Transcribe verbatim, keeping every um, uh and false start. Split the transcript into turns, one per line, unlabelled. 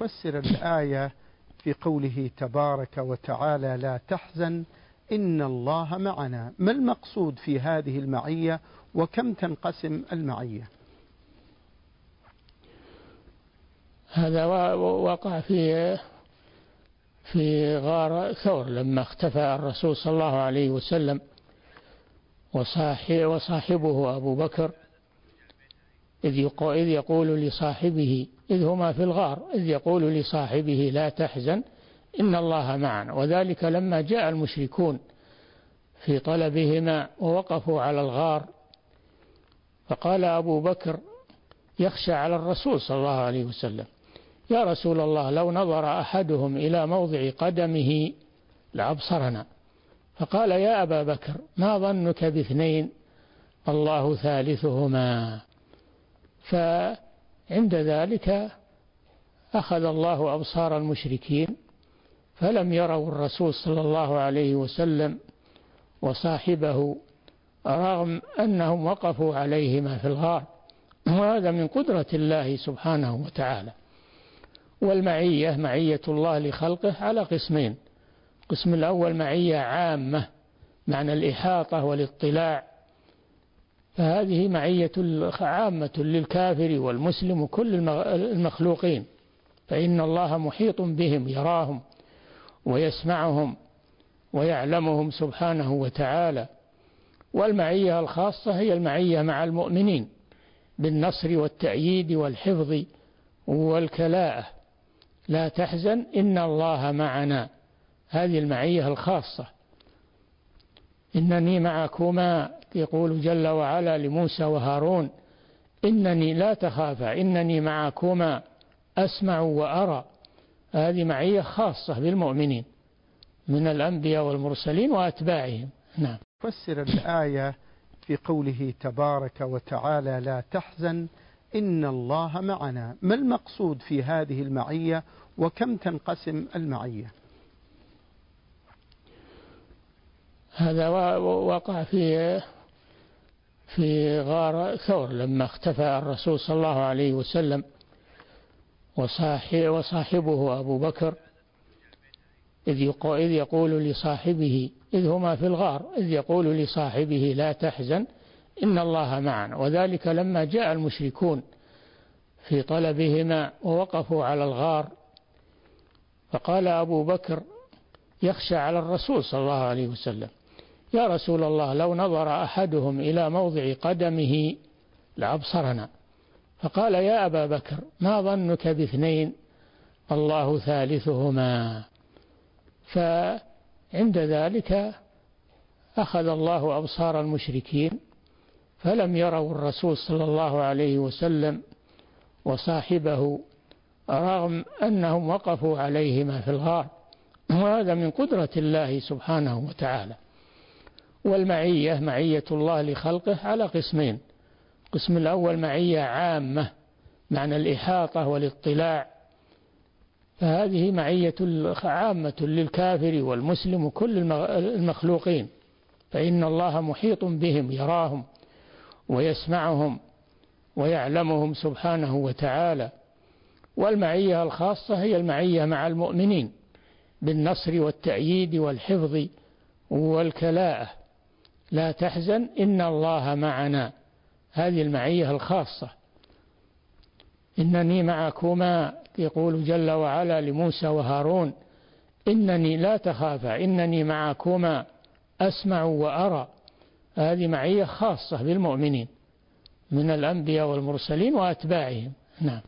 فسر الآية في قوله تبارك وتعالى لا تحزن إن الله معنا. ما المقصود في هذه المعية وكم تنقسم المعية؟
هذا وقع في في غار ثور لما اختفى الرسول صلى الله عليه وسلم وصاحبه أبو بكر، إذ يقول لصاحبه إذ هما في الغار إذ يقول لصاحبه لا تحزن إن الله معنا، وذلك لما جاء المشركون في طلبهما ووقفوا على الغار، فقال أبو بكر يخشى على الرسول صلى الله عليه وسلم: يا رسول الله لو نظر أحدهم إلى موضع قدمه لأبصرنا. فقال: يا أبا بكر ما ظنك باثنين الله ثالثهما. فعند ذلك أخذ الله أبصار المشركين فلم يروا الرسول صلى الله عليه وسلم وصاحبه رغم أنهم وقفوا عليهما في الغار، وهذا من قدرة الله سبحانه وتعالى. والمعية معية الله لخلقه على قسمين: القسم الأول معية عامة معنى الإحاطة والاطلاع، فهذه معية عامة للكافر والمسلم وكل المخلوقين، فإن الله محيط بهم يراهم ويسمعهم ويعلمهم سبحانه وتعالى. والمعية الخاصة هي المعية مع المؤمنين بالنصر والتأييد والحفظ والكلاءة. لا تحزن إن الله معنا، هذه المعية الخاصة. إنني معكما يقول جل وعلا لموسى وهارون: إنني لا تخافا إنني معكما أسمع وأرى. هذه معية خاصة بالمؤمنين من الأنبياء والمرسلين وأتباعهم. نعم.
فسر الآية في قوله تبارك وتعالى لا تحزن إن الله معنا. ما المقصود في هذه المعية وكم تنقسم المعية؟
هذا وقع في في غار ثور لما اختفى الرسول صلى الله عليه وسلم وصاحبه أبو بكر، إذ يقول لصاحبه إذ هما في الغار إذ يقول لصاحبه لا تحزن إن الله معنا، وذلك لما جاء المشركون في طلبهما ووقفوا على الغار، فقال أبو بكر يخشى على الرسول صلى الله عليه وسلم: يا رسول الله لو نظر أحدهم إلى موضع قدمه لأبصرنا. فقال: يا أبا بكر ما ظنك باثنين الله ثالثهما. فعند ذلك أخذ الله أبصار المشركين فلم يروا الرسول صلى الله عليه وسلم وصاحبه رغم أنهم وقفوا عليهما في الغار، وهذا من قدرة الله سبحانه وتعالى. والمعية معية الله لخلقه على قسمين: القسم الأول معية عامة معنى الإحاطة والاطلاع، فهذه معية عامة للكافر والمسلم وكل المخلوقين، فإن الله محيط بهم يراهم ويسمعهم ويعلمهم سبحانه وتعالى. والمعية الخاصة هي المعية مع المؤمنين بالنصر والتأييد والحفظ والكلاءة. لا تحزن إن الله معنا، هذه المعية الخاصة. إنني معكما يقول جل وعلا لموسى وهارون: إنني لا تخافا إنني معكما أسمع وأرى. هذه معية خاصة بالمؤمنين من الأنبياء والمرسلين وأتباعهم. نعم.